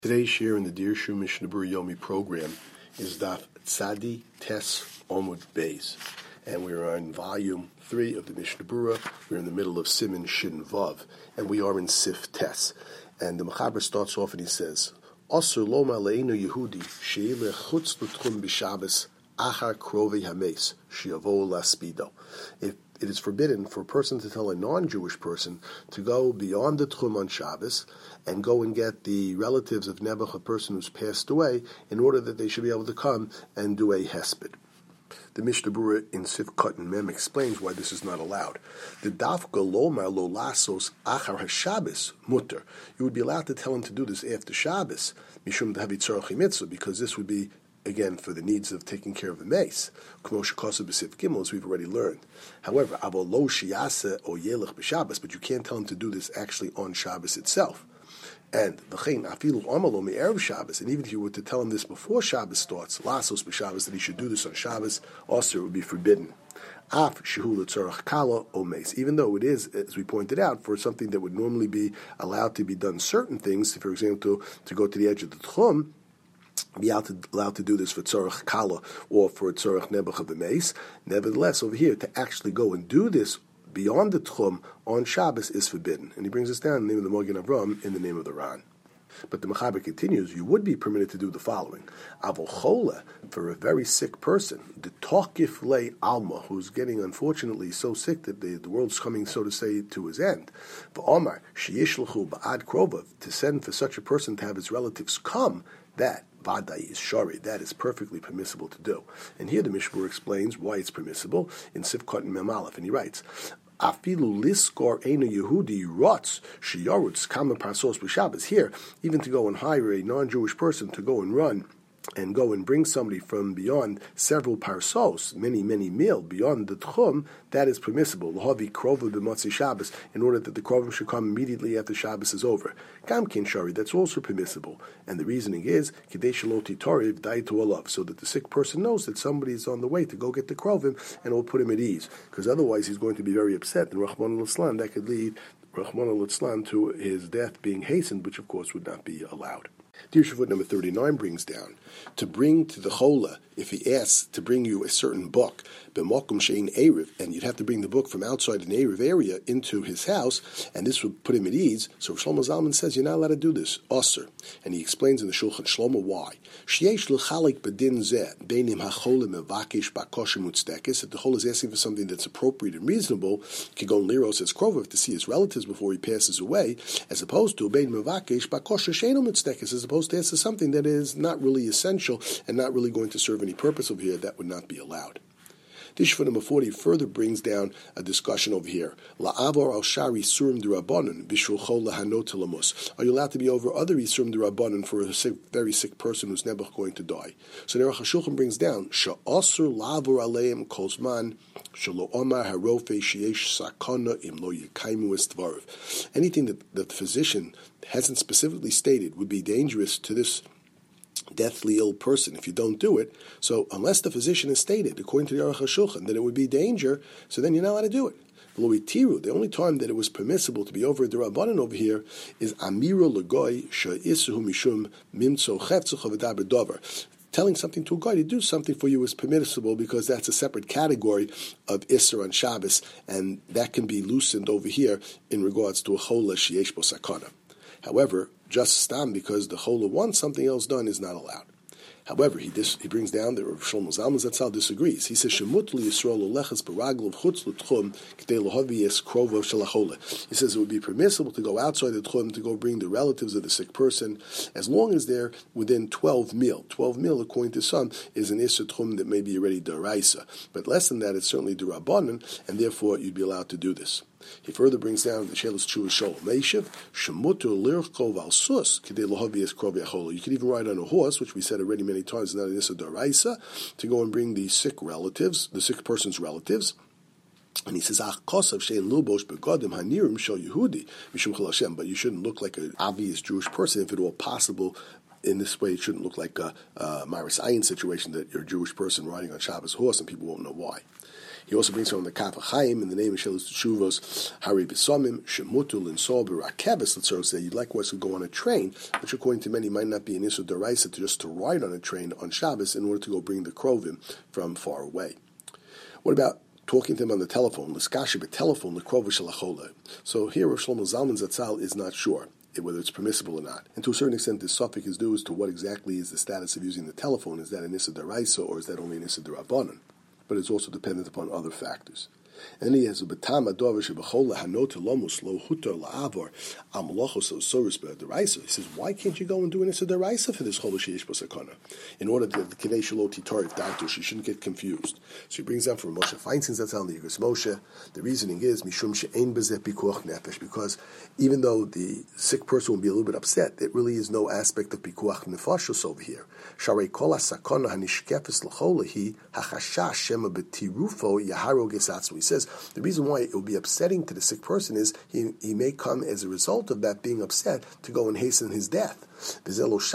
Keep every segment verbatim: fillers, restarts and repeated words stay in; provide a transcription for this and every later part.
Today's share in the Dirshu Mishnah Berurah Yomi program is Daf Tzadi Tes Omud Beis, and we are in volume three of the Mishnah Berurah. We're in the middle of Siman Shin Vav, and we are in Sif Tes. And the Mechaber starts off and he says, "Asur lo ma'aleinu Yehudi she'ilech chutz l'tchum b'Shabbos achar krovei hameis she'yavo laspido." If it is forbidden for a person to tell a non-Jewish person to go beyond the Tchum on Shabbos and go and get the relatives of Nebuch, a person who's passed away, in order that they should be able to come and do a hesped. The Mishnah Berurah in Sif Katan Mem explains why this is not allowed. The dafka lomar lo lasos achar haShabbos mutter. You would be allowed to tell him to do this after Shabbos, mishum dahavi tzarach mitzvah, because this would be, again, for the needs of taking care of the mace, as we've already learned. However, lo shiyase o yelech b'Shabbos, but you can't tell him to do this actually on Shabbos itself. And v'chein afilu amalo me'erev Shabbos, and even if you were to tell him this before Shabbos starts, lasos b'Shabbos, that he should do this on Shabbos, also it would be forbidden. Af shehu l'tzorach kala o mace, even though it is, as we pointed out, for something that would normally be allowed to be done certain things, for example, to, to go to the edge of the tchum, be allowed to do this for tzorach kala or for tzorach nebuch of the mace. Nevertheless, over here, to actually go and do this beyond the tchum on Shabbos is forbidden. And he brings us down in the name of the Magen Avram in the name of the Ran. But the Mechaber continues, you would be permitted to do the following. Avol chola, for a very sick person, the tokif lei alma, who's getting unfortunately so sick that the, the world's coming, so to say, to his end. V'omar, sheyishlchu ba'ad krova, to send for such a person to have his relatives come, that Vadai is shari, that is perfectly permissible to do. And here the Mishmur explains why it's permissible in Sivkot and Mem Aleph, and he writes, Afilu liskor einu Yehudi rotz sheyarutz kama parsos b'Shabbos. Here, even to go and hire a non-Jewish person to go and run and go and bring somebody from beyond several parsos, many, many mil, beyond the tchum, that is permissible. L'havi krova b'motzi Shabbos, in order that the krovim should come immediately after Shabbos is over. Gam kin shari, that's also permissible. And the reasoning is, kidei shaloti toriv daitu alav, so that the sick person knows that somebody is on the way to go get the krovim, and it will put him at ease. Because otherwise he's going to be very upset, and Rahman al-Islam, that could lead Rahman al-Islam to his death being hastened, which of course would not be allowed. Dirshu foot number thirty-nine brings down, to bring to the chola, if he asks to bring you a certain book, b'mokum shein erev, and you'd have to bring the book from outside an erev area into his house, and this would put him at ease. So Shlomo Zalman says you're not allowed to do this, osir, and he explains in the Shulchan Shlomo why. Sheyesh l'chalik b'din zeh beinim hachola mevakish bakoshem utztekis. If the chola is asking for something that's appropriate and reasonable, kigon liros as krova, to see his relatives before he passes away, as opposed to bein mevakish bakoshem sheinu utztekis, as opposed to ask for something that is not really essential and not really going to serve any purpose over here, that would not be allowed. Dirshu number forty further brings down a discussion over here. La'avor al shari surim d'Rabbanan b'shul chol lahanot lamus. Are you allowed to be over other isurim d'Rabbanan for a sick, very sick person who's never going to die? So the Aruch HaShulchan brings down sha'asur la'avor aleim kol zman shelo omar harofe sheyesh sakana im lo yekaimu es dvarav. Anything that, that the physician hasn't specifically stated would be dangerous to this deathly ill person if you don't do it. So unless the physician has stated, according to the Aruch HaShulchan, that it would be danger, so then you're not allowed to do it. The only time that it was permissible to be over the Rabbanan over here is Amira Lagoy Sha'isuhu Mishum Mimtso Chefzucha V'daber Dover. Telling something to a guy to do something for you is permissible because that's a separate category of Isser on Shabbos, and that can be loosened over here in regards to a chola sheyesh bo sakana. However, just stam, because the chola wants something else done, is not allowed. However, he dis, he brings down that Rav Shlomo Zalman Zatzal disagrees. He says, "Shemut li Yisrael olechas baraglav chutz l'tchum k'dei lohavi es krova shel hachola." He says it would be permissible to go outside the tchum to go bring the relatives of the sick person, as long as they're within twelve mil. Twelve mil, according to some, is an isser tchum that may be already deraisa, but less than that, it's certainly derabanan, and therefore you'd be allowed to do this. He further brings down the Shelas Tshuva Shol Meishiv Shemuter Lirchov Al Sus Kidei Lohavi Es Krov Yachola. You could even ride on a horse, which we said already many times, is not an Issa Daraisa, to go and bring the sick relatives, the sick person's relatives. And he says, "Ach kosav shein lubosh begodim hanirim shel Yehudi mishum chol Hashem." But you shouldn't look like an obvious Jewish person, if at all possible. In this way, it shouldn't look like a, a Maris Ayin situation that you're a Jewish person riding on Shabbos horse and people won't know why. He also brings from the Kaf HaChaim in the name of Shelos Teshuvos Hari B'Somim Shemutul and Sol B'Rakebes. Let's sort of say you'd likewise to go on a train, which according to many might not be an issur d'oraisa to just to ride on a train on Shabbos in order to go bring the krovim from far away. What about talking to him on the telephone? L'skashi b'telephone l'krovu shalachola. So here Rav Shlomo Zalman Zatzal is not sure whether it's permissible or not. And to a certain extent, this suffix is due as to what exactly is the status of using the telephone. Is that an issur d'oraisa or is that only an issur d'rabbanan? But it's also dependent upon other factors. And he has a betama dover shebachol hanot lomus lo hutar laavor amlochos osoris b'deraisa. He says, why can't you go and do an issur d'oraisa for this chol sheish b'sakana? In order that the kedei shelo titarif darto, she shouldn't get confused. So he brings down from Moshe Feinstein that's on the Yigas Moshe. The reasoning is mishum she'ein bezeh pikuach nefesh, because even though the sick person will be a little bit upset, it really is no aspect of pikuach nefashos over here. Sharei kol hasakana hanishkefes l'cholahi hachashash shema b'tirufo yaharo gesatzu. He says the reason why it will be upsetting to the sick person is he, he may come as a result of that being upset to go and hasten his death. And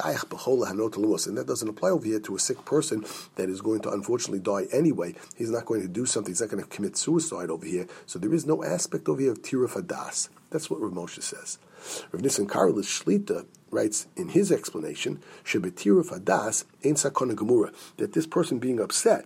that doesn't apply over here to a sick person that is going to unfortunately die anyway. He's not going to do something. He's not going to commit suicide over here. So there is no aspect over here of tiruf hadas. That's what Rav Moshe says. Rav Nissen Karelitz Shlita writes in his explanation, Shebetiruf hadas ein sakana gemura, that this person being upset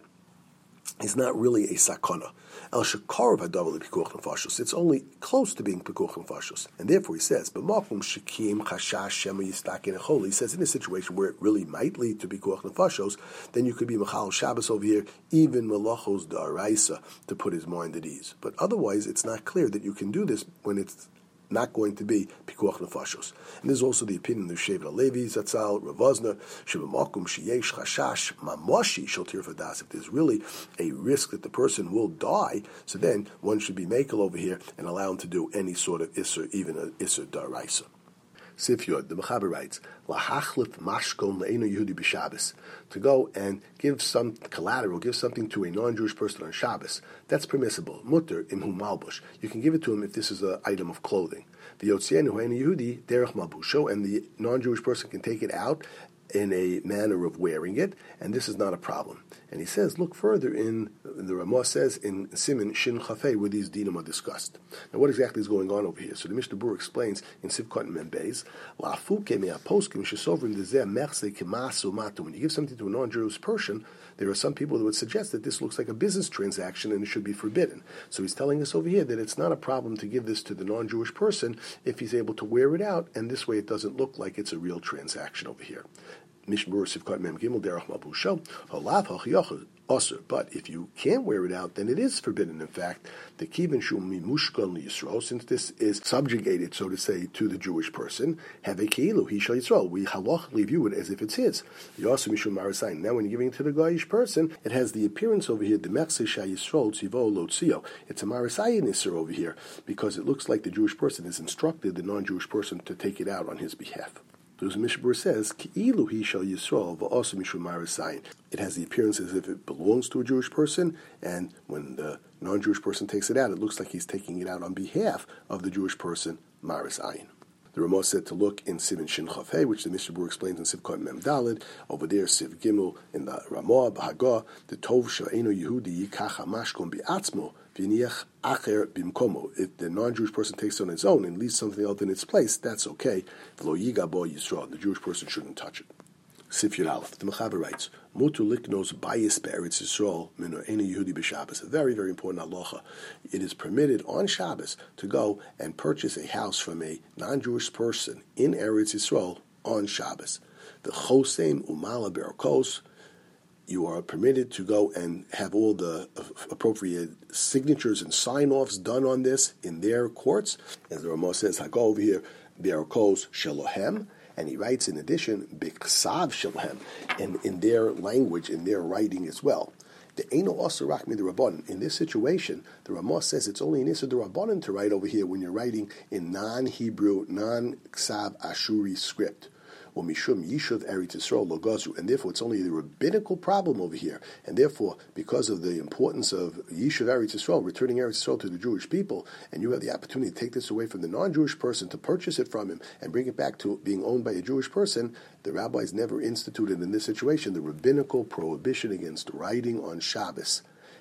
is not really a sakana. El shekarav hadavar lepikuach nefashos. It's only close to being pikuach nefashos, and therefore he says, "B'makom shekim chashash shema yistakin echol." He says in a situation where it really might lead to pikuach nefashos, then you could be machal Shabbos over here, even melachos d'oraisa, to put his mind at ease. But otherwise, it's not clear that you can do this when it's not going to be pikuach nefashos. And there's also the opinion of Shevet HaLevi Zatzal, Rav Wosner, shebamakom sheyesh chashash mamashi shel tiruf hadas. If there's really a risk that the person will die, so then one should be makel over here and allow him to do any sort of issur, even an issur d'oraisa. Sif Yod, the Mechaber writes, Lahachlif mashkon le'enu Yehudi b'Shabbos, to go and give some collateral, give something to a non-Jewish person on Shabbos. That's permissible. Mutter imhu malbush. You can give it to him if this is an item of clothing. The Yotzienu ha'enu Yehudi derech malbusho, and the non-Jewish person can take it out in a manner of wearing it, and this is not a problem. And he says, look further in, the Ramah says in Siman Shin Chafei where these dinim are discussed. Now what exactly is going on over here? So the Mishnah Berurah explains in Sivkot and Membeis, La'afuke me'a poskim shesovrim dezeh mechse kemasu matu. When you give something to a non-Jewish person, there are some people that would suggest that this looks like a business transaction and it should be forbidden. So he's telling us over here that it's not a problem to give this to the non-Jewish person if he's able to wear it out, and this way it doesn't look like it's a real transaction over here. Mishnah Berurah Sivkot Mem Gimel Derech Mabusho Halav Hachiyachah Osir. But if you can't wear it out, then it is forbidden. In fact, the Kivin Shum Mimushkan Yisrael, since this is subjugated, so to say, to the Jewish person, have a Keilu He Shal Yisrael. We halachically view it as if it's his. Yosem Mishum Marasayin. Now, when you're giving it to the Goyish person, it has the appearance over here. The Mechse Shal Yisrael Tzivo Lotzio. It's a Marasayin Isser over here because it looks like the Jewish person has instructed the non-Jewish person to take it out on his behalf. The Mishnah Berurah says, Ki'ilu hi shel Yisrael v'also mishum marasayin. It has the appearance as if it belongs to a Jewish person, and when the non-Jewish person takes it out, it looks like he's taking it out on behalf of the Jewish person, marasayin. The Ramah said to look in Siman Shin Chafei, which the Mishnah Berurah explains in Sivkot Mem Daled. Over there, Siv Gimel in the Ramah B'Hagah, the Tov She'einu Yehudi Yikach HaMashkon B'Atzmo V'Niach Acher B'Mkomo. If the non-Jewish person takes it on his own and leaves something else in its place, that's okay. V'lo Yiga Bo Yisrael. The Jewish person shouldn't touch it. Sif Yud Aleph. The Mechaber writes, Mutu liknos bayis be'eretz Yisrael minu enu Yehudi b'Shabbos. A very, very important halacha. It is permitted on Shabbos to go and purchase a house from a non-Jewish person in Eretz Yisrael on Shabbos. The choseim umala be'arkos. You are permitted to go and have all the appropriate signatures and sign-offs done on this in their courts. As the Ramah says, Hago over here, be'arkos shelohem. And he writes, in addition, Biksav Shalhem, and in their language, in their writing as well. The Eino Osir Rachmi the Rabbanon. In this situation, the Ramah says it's only an Issa the Rabbanon to write over here when you're writing in non-Hebrew, non-Ksav Ashuri script. Well, Mishum Yishuv Eretz Yisrael Lo Gazru, and therefore it's only the rabbinical problem over here, and therefore because of the importance of Yishuv Eretz Yisrael, returning Eretz Yisrael to the Jewish people, and you have the opportunity to take this away from the non-Jewish person, to purchase it from him, and bring it back to being owned by a Jewish person, the rabbis never instituted in this situation the rabbinical prohibition against writing on Shabbos.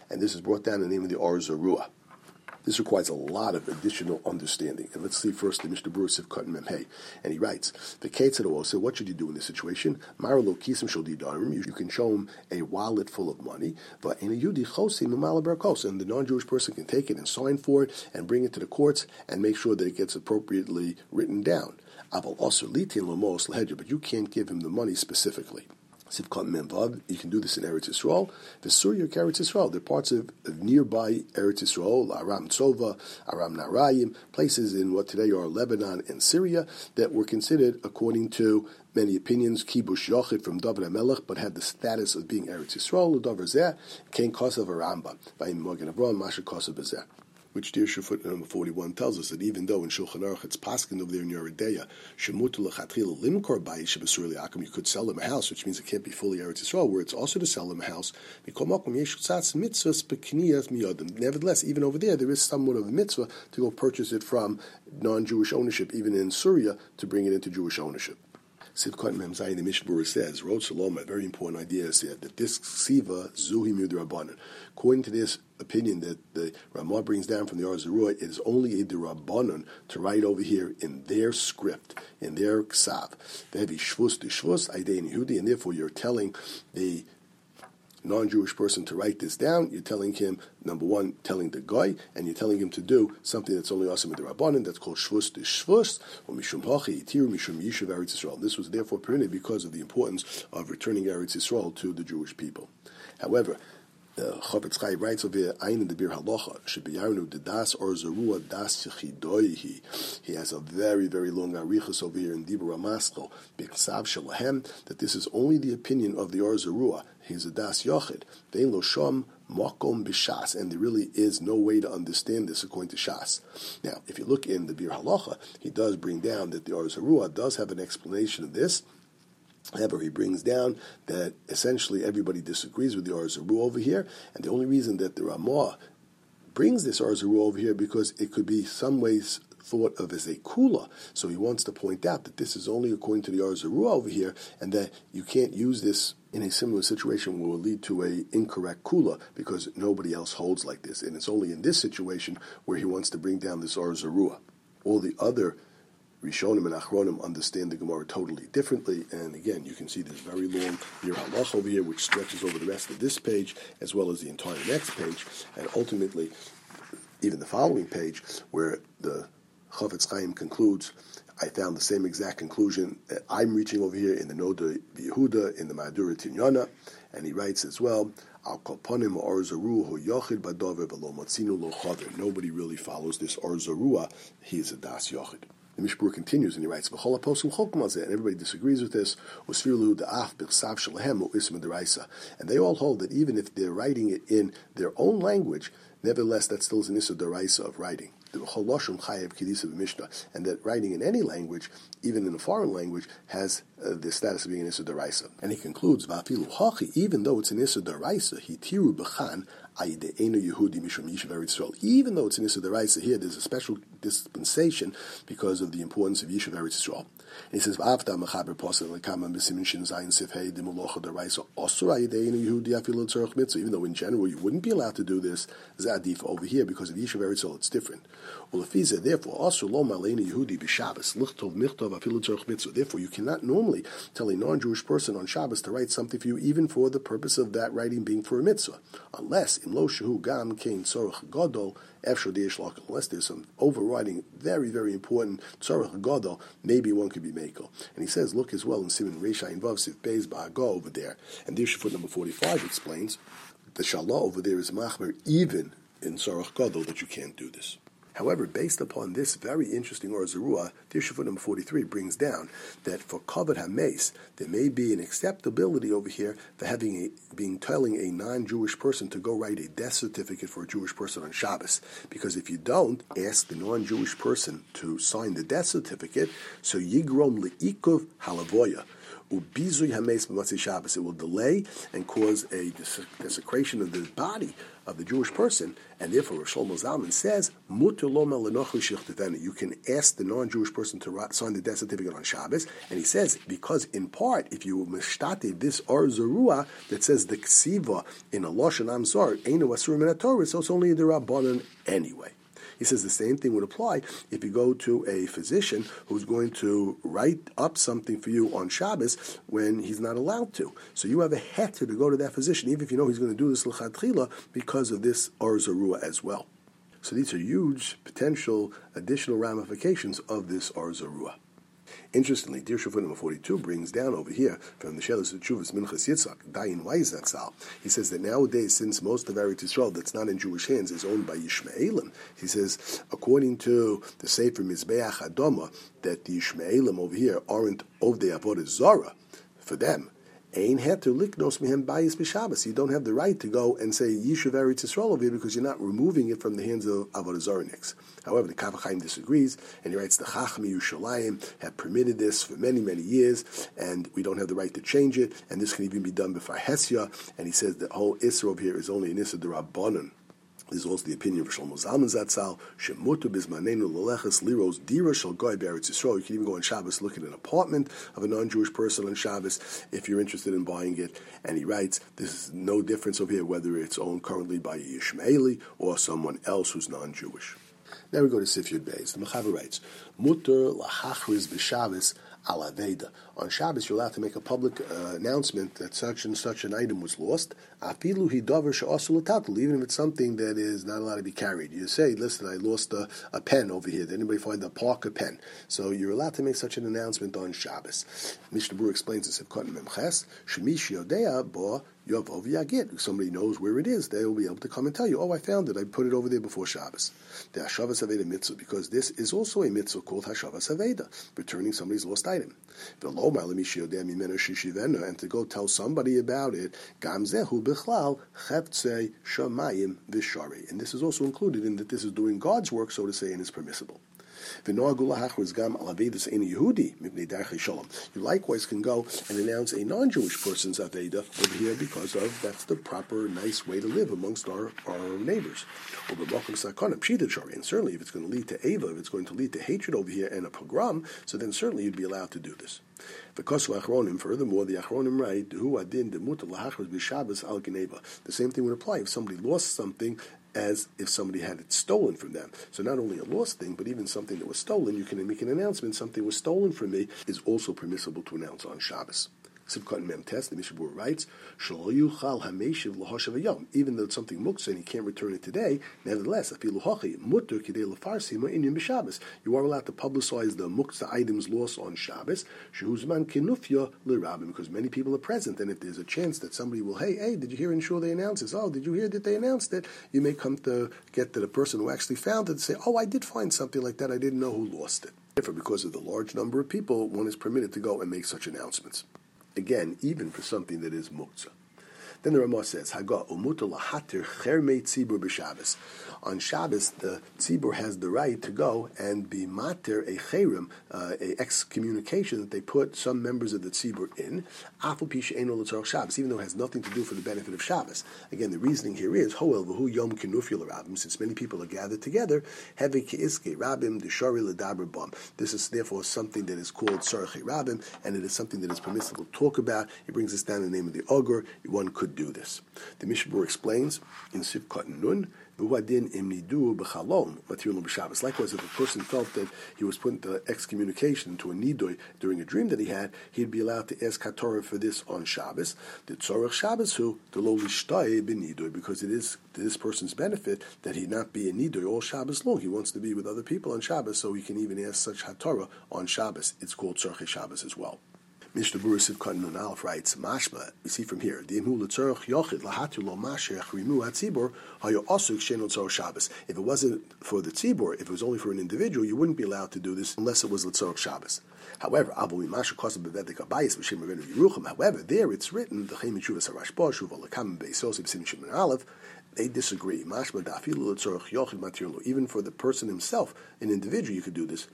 and this is brought down in the name of the Or Zarua. This requires a lot of additional understanding. And let's see first the Mishnah Berurah Sivkot Mem Hey. And he writes, the Ketzad so what should you do in this situation? Maralo Kisim Shel Didarim, you can show him a wallet full of money, but in a Yudi Chosim Umala Barakos, and the non-Jewish person can take it and sign for it and bring it to the courts and make sure that it gets appropriately written down. Aval also Litin Lomos Lehedja, but you can't give him the money specifically. Sivkot Memvav, you can do this in Eretz Yisrael. The Surya Eretz Yisrael, they're parts of, of nearby Eretz Yisrael, Aram Tzova, Aram Narayim, places in what today are Lebanon and Syria that were considered, according to many opinions, Kibush Yochid from David HaMelech, but had the status of being Eretz Yisrael, Udavar Zeh, Kain Kosav Aramba, Vayim Morgan Avram, Masha Kosav Bezeh. Which Dirshu footnote number forty-one tells us that even though in Shulchan Aruch it's paskin over there in Yeridea, shemutu lechatchila limkor bayis shebasur liakum, you could sell them a house, which means it can't be fully Eretz Yisrael, where it's also to sell them a house. Nevertheless, even over there, there is somewhat of a mitzvah to go purchase it from non-Jewish ownership, even in Syria, to bring it into Jewish ownership. Sivkot Mem Zayin, the Mishnah Berurah says, Rod Shalom, a very important idea is here, that this Ksiva Zuhi Midrabanan. According to this opinion that the Ramah brings down from the Or Zarua, it is only a Dirabanan to write over here in their script, in their Ksav. They have Shvus to Shvus, Aidein Yehudi, and therefore you're telling the non-Jewish person to write this down. You're telling him, number one, telling the guy, and you're telling him to do something that's only awesome with the Rabbanan, that's called Shvus de Shvus, or Mishum Hachi, Itiru, Mishum Yishuv Eretz Yisrael. This was therefore permitted because of the importance of returning Eretz Yisrael to the Jewish people. However, the Chofetz Chaim writes over here, Ayin in the Bir Halacha, Shebiyarnu de Das Or Zarua Das Yechidoihi. He has a very, very long arichas over here in Dibur HaMaskal, B'Ksav Shalahem, that this is only the opinion of the Or Zarua. He's a Das Yochid. Vein Lo Shom Makom B'Shas, and there really is no way to understand this according to Shas. Now, if you look in the Bir Halacha, he does bring down that the Or Zarua does have an explanation of this. However, he brings down that essentially everybody disagrees with the Or Zarua over here, and the only reason that the Ramah brings this Or Zarua over here because it could be some ways thought of as a kula. So he wants to point out that this is only according to the Or Zarua over here, and that you can't use this in a similar situation where it will lead to a incorrect kula because nobody else holds like this. And it's only in this situation where he wants to bring down this Or Zarua. All the other Rishonim and Achronim understand the Gemara totally differently, and again, you can see this very long Bir Halach over here, which stretches over the rest of this page, as well as the entire next page, and ultimately, even the following page, where the Chofetz Chaim concludes, I found the same exact conclusion that I'm reaching over here in the Noda Yehuda, in the Madura Tinyana, and he writes as well, Al Kolponim Or Zarua Hu Yochid Badover V'lo Matzinu Lo Chaver. Nobody really follows this Or Zarua. He is a Das Yochid. The Mishnah Berurah continues and he writes, and everybody disagrees with this, and they all hold that even if they're writing it in their own language, nevertheless that still is an issa d'oraisa of writing. And that writing in any language, even in a foreign language, has uh, the status of being an issa d'oraisa. And he concludes, even though it's an issa d'oraisa, hitiru b'chan, even though it's an issa d'oraisa here, there's a special dispensation because of the importance of Yishuv Eretz Yisrael. And he says, even though in general you wouldn't be allowed to do this, zadif over here because of Yishuv Eretz Yisrael, it's different. Therefore, therefore you cannot normally tell a non-Jewish person on Shabbos to write something for you, even for the purpose of that writing being for a mitzvah, unless unless there's some overriding, very, very important tzorach gadol, maybe one could be mekel. And he says, look as well in Siman Reisha in Vav Siv Beis Ba'ago over there. And the foot number forty-five explains that the shalah over there is machmer even in tzorach gadol, that you can't do this. However, based upon this very interesting Or Zarua, Tirshufut number forty-three brings down that for Kavod HaMeis, there may be an acceptability over here for having a, being telling a non-Jewish person to go write a death certificate for a Jewish person on Shabbos. Because if you don't ask the non-Jewish person to sign the death certificate, so Yigrom Le'ikuv Halavoya, ubizui hameis b'matzei Shabbos. It will delay and cause a desecration of the body of the Jewish person, and therefore Rosh Shlomo Zalman says, Muter lo melanochu shichtevenu. You can ask the non-Jewish person to sign the death certificate on Shabbos, and he says, because in part, if you mishtate this Or Zarua that says the ksiva in a Lashon Amzar, Einu Asur Min HaTorah, so it's only the Rabbanan anyway. He says the same thing would apply if you go to a physician who's going to write up something for you on Shabbos when he's not allowed to. So you have a heter to go to that physician, even if you know he's going to do this l'chadchila, because of this Or Zarua as well. So these are huge potential additional ramifications of this Or Zarua. Interestingly, Dir Shofar number forty-two brings down over here from the Shelas Tshuvas Minchas Yitzchak, Dayan Weiss Zatzal. He says that nowadays, since most of Eretz Yisrael that's not in Jewish hands is owned by Yishmaelim, he says, according to the Sefer Mizbeach Adoma, that the Yishmaelim over here aren't Ovdei Avodah Zara for them. Ein heter liknos mehem bayis b'Shabbos. You don't have the right to go and say Yishuv Eretz Yisrael over here because you're not removing it from the hands of Avodah Zarah next. However, the Kaf HaChaim disagrees, and he writes the Chachmei Yerushalayim have permitted this for many, many years, and we don't have the right to change it, and this can even be done before Hesya, and he says the whole Isra over here is only an Isra D'Rabbanan. This is also the opinion of Shlomo Zalman Zatzal. Shemutu bizmanenu leleches liros dira shel goy be'eretz Yisrael. You can even go on Shabbos, look at an apartment of a non-Jewish person on Shabbos if you're interested in buying it. And he writes, this is no difference over here whether it's owned currently by a Yishmaeli or someone else who's non-Jewish. Now we go to Sif Yud Beis. The Mechaber writes, Muter lahachriz b'Shabbos al aveda. On Shabbos, you're allowed to make a public uh, announcement that such and such an item was lost. Afilu hidavar she'asul l'tatul, even if it's something that is not allowed to be carried. You say, listen, I lost a, a pen over here. Did anybody find a Parker pen? So you're allowed to make such an announcement on Shabbos. Mishnah Berurah explains this in Kotten Memches, Shemish yodea bo yovov yagid. If somebody knows where it is, they will be able to come and tell you, oh, I found it. I put it over there before Shabbos. The Hashavas Haveda mitzvah, because this is also a mitzvah called Hashavas Haveda, returning somebody's lost item. And to go tell somebody about it, Gamzehu bichlal cheftzei shamayim v'shari. And this is also included in that this is doing God's work, so to say, and is permissible. You likewise can go and announce a non-Jewish person's Aveda over here because of that's the proper, nice way to live amongst our, our neighbors. And certainly if it's going to lead to Ava, if it's going to lead to hatred over here and a pogrom, so then certainly you'd be allowed to do this. Furthermore, the Achronim write, the same thing would apply if somebody lost something as if somebody had it stolen from them. So not only a lost thing, but even something that was stolen, you can make an announcement, something was stolen from me, is also permissible to announce on Shabbos. Sivkot Mem Test, the Mishnah Berurah writes, even though it's something muktzah and you can't return it today, nevertheless, you are allowed to publicize the muktzah items lost on Shabbos, because many people are present, and if there's a chance that somebody will, hey, hey, did you hear in Shul they announced this? Oh, did you hear that they announced it? You may come to get to the person who actually found it and say, oh, I did find something like that, I didn't know who lost it. Therefore, because of the large number of people, one is permitted to go and make such announcements. Again, even for something that is muktzah. Then the Ramah says, Haga umuta lahatir chermei tzibur b'Shabbos. On Shabbos, the tzibur has the right to go and be matir a cherem, uh, a excommunication that they put some members of the tzibur in, afu pi she'eino l'tzorach Shabbos, even though it has nothing to do for the benefit of Shabbos. Again, the reasoning here is, hoel v'hu yom kinufil rabim, since many people are gathered together, heve ke'iske rabim d'shari l'daber bam. This is therefore something that is called tzorach rabim, and it is something that is permissible to talk about. It brings us down the name of the Ogur. One could do this. The Mishnah Berurah explains in Sivkot Nun, likewise, if a person felt that he was put into excommunication to a nidoy during a dream that he had, he'd be allowed to ask Hatorah for this on Shabbos. The tzorach Shabbos hu the lo lishtay b'nidoy, because it is to this person's benefit that he not be a nidoy all Shabbos long. He wants to be with other people on Shabbos, so he can even ask such Hatorah on Shabbos. It's called tzorach Shabbos as well. Mishnah Berurah Sivkot Nun Aleph writes, Mashma, we see from here, if it wasn't for the tzibur, if it was only for an individual, you wouldn't be allowed to do this unless it was l'tzorach Shabbos. However, however, there it's written, the they disagree. Even for the person himself, an individual, you could do this.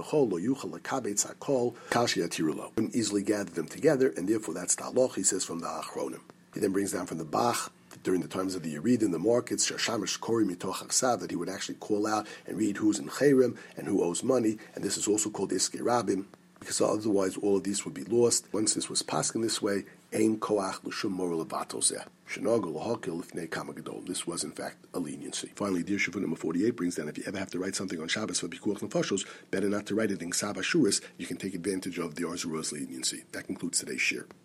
Couldn't easily gather them together, and therefore that's the halach, he says, from the Achronim. He then brings down from the Bach, during the times of the Yerid in the markets, that he would actually call out and read who's in Chayrim and who owes money, and this is also called Iskei Rabim, because otherwise all of these would be lost. Once this was passed in this way, Ein Koach L'Shum Moral Levatoseh. This was, in fact, a leniency. Finally, Dir Shavua number forty-eight brings down, if you ever have to write something on Shabbos for Pikuach Nefashos, better not to write it in Ksav Ashuris. You can take advantage of the Arzuros leniency. That concludes today's shir.